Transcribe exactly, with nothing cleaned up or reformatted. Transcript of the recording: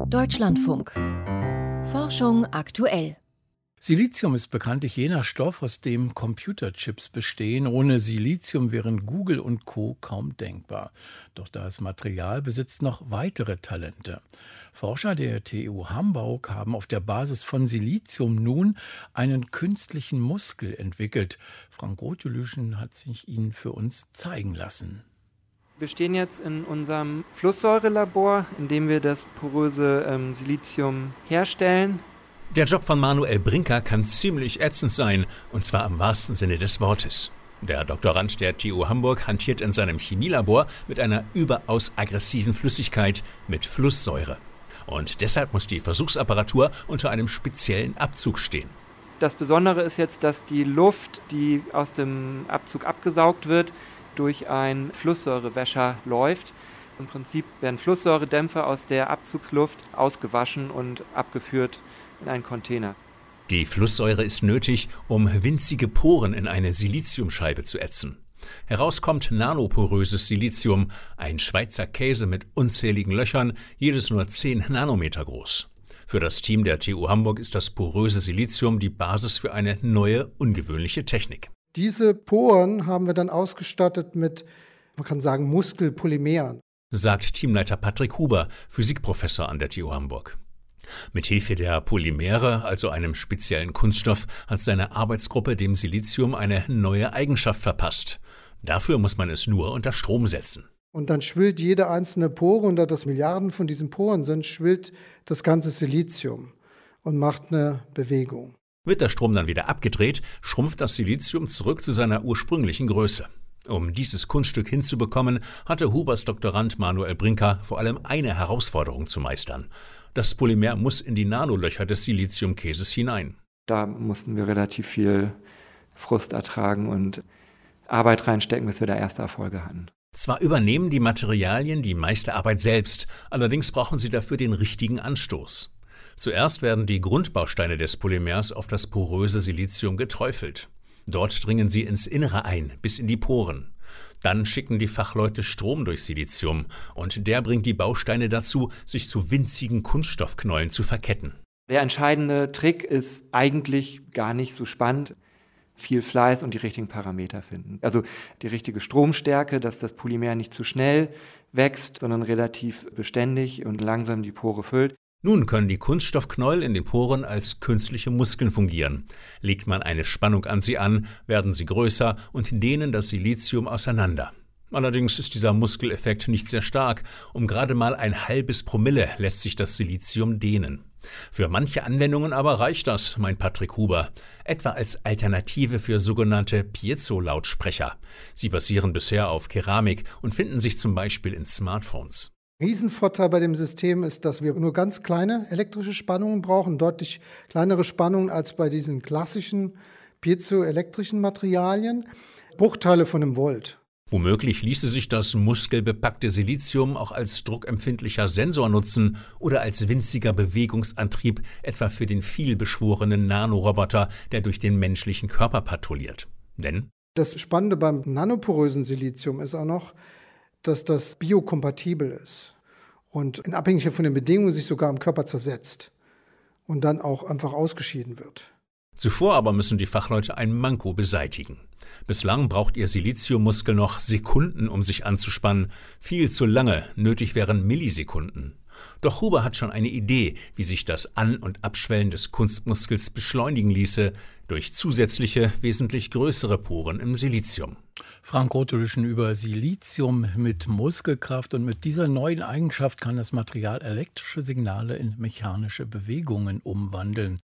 Deutschlandfunk. Forschung aktuell. Silizium ist bekanntlich jener Stoff, aus dem Computerchips bestehen. Ohne Silizium wären Google und Co. kaum denkbar. Doch das Material besitzt noch weitere Talente. Forscher der T U Hamburg haben auf der Basis von Silizium nun einen künstlichen Muskel entwickelt. Frank Rothelyschen hat sich ihn für uns zeigen lassen. Wir stehen jetzt in unserem Flusssäurelabor, in dem wir das poröse ähm, Silizium herstellen. Der Job von Manuel Brinker kann ziemlich ätzend sein, und zwar im wahrsten Sinne des Wortes. Der Doktorand der T U Hamburg hantiert in seinem Chemielabor mit einer überaus aggressiven Flüssigkeit, mit Flusssäure. Und deshalb muss die Versuchsapparatur unter einem speziellen Abzug stehen. Das Besondere ist jetzt, dass die Luft, die aus dem Abzug abgesaugt wird, durch einen Flusssäurewäscher läuft. Im Prinzip werden Flusssäuredämpfe aus der Abzugsluft ausgewaschen und abgeführt in einen Container. Die Flusssäure ist nötig, um winzige Poren in eine Siliziumscheibe zu ätzen. Heraus kommt nanoporöses Silizium, ein Schweizer Käse mit unzähligen Löchern, jedes nur zehn Nanometer groß. Für das Team der T U Hamburg ist das poröse Silizium die Basis für eine neue, ungewöhnliche Technik. Diese Poren haben wir dann ausgestattet mit, man kann sagen, Muskelpolymeren, sagt Teamleiter Patrick Huber, Physikprofessor an der T U Hamburg. Mithilfe der Polymere, also einem speziellen Kunststoff, hat seine Arbeitsgruppe dem Silizium eine neue Eigenschaft verpasst. Dafür muss man es nur unter Strom setzen. Und dann schwillt jede einzelne Pore, und da das Milliarden von diesen Poren sind, schwillt das ganze Silizium und macht eine Bewegung. Wird der Strom dann wieder abgedreht, schrumpft das Silizium zurück zu seiner ursprünglichen Größe. Um dieses Kunststück hinzubekommen, hatte Hubers Doktorand Manuel Brinker vor allem eine Herausforderung zu meistern. Das Polymer muss in die Nanolöcher des Siliziumkäses hinein. Da mussten wir relativ viel Frust ertragen und Arbeit reinstecken, bis wir da erste Erfolge hatten. Zwar übernehmen die Materialien die meiste Arbeit selbst, allerdings brauchen sie dafür den richtigen Anstoß. Zuerst werden die Grundbausteine des Polymers auf das poröse Silizium geträufelt. Dort dringen sie ins Innere ein, bis in die Poren. Dann schicken die Fachleute Strom durch Silizium, und der bringt die Bausteine dazu, sich zu winzigen Kunststoffknollen zu verketten. Der entscheidende Trick ist eigentlich gar nicht so spannend. Viel Fleiß und die richtigen Parameter finden. Also die richtige Stromstärke, dass das Polymer nicht zu schnell wächst, sondern relativ beständig und langsam die Pore füllt. Nun können die Kunststoffknäuel in den Poren als künstliche Muskeln fungieren. Legt man eine Spannung an sie an, werden sie größer und dehnen das Silizium auseinander. Allerdings ist dieser Muskeleffekt nicht sehr stark. Um gerade mal ein halbes Promille lässt sich das Silizium dehnen. Für manche Anwendungen aber reicht das, meint Patrick Huber, etwa als Alternative für sogenannte Piezo-Lautsprecher. Sie basieren bisher auf Keramik und finden sich zum Beispiel in Smartphones. Riesenvorteil bei dem System ist, dass wir nur ganz kleine elektrische Spannungen brauchen, deutlich kleinere Spannungen als bei diesen klassischen piezoelektrischen Materialien, Bruchteile von einem Volt. Womöglich ließe sich das muskelbepackte Silizium auch als druckempfindlicher Sensor nutzen oder als winziger Bewegungsantrieb, etwa für den vielbeschworenen Nanoroboter, der durch den menschlichen Körper patrouilliert. Denn das Spannende beim nanoporösen Silizium ist auch noch, dass das biokompatibel ist und in Abhängigkeit von den Bedingungen sich sogar im Körper zersetzt und dann auch einfach ausgeschieden wird. Zuvor aber müssen die Fachleute ein Manko beseitigen. Bislang braucht ihr Siliziummuskel noch Sekunden, um sich anzuspannen. Viel zu lange, nötig wären Millisekunden. Doch Huber hat schon eine Idee, wie sich das An- und Abschwellen des Kunstmuskels beschleunigen ließe, durch zusätzliche, wesentlich größere Poren im Silizium. Frank Rothelyschen über Silizium mit Muskelkraft, und mit dieser neuen Eigenschaft kann das Material elektrische Signale in mechanische Bewegungen umwandeln.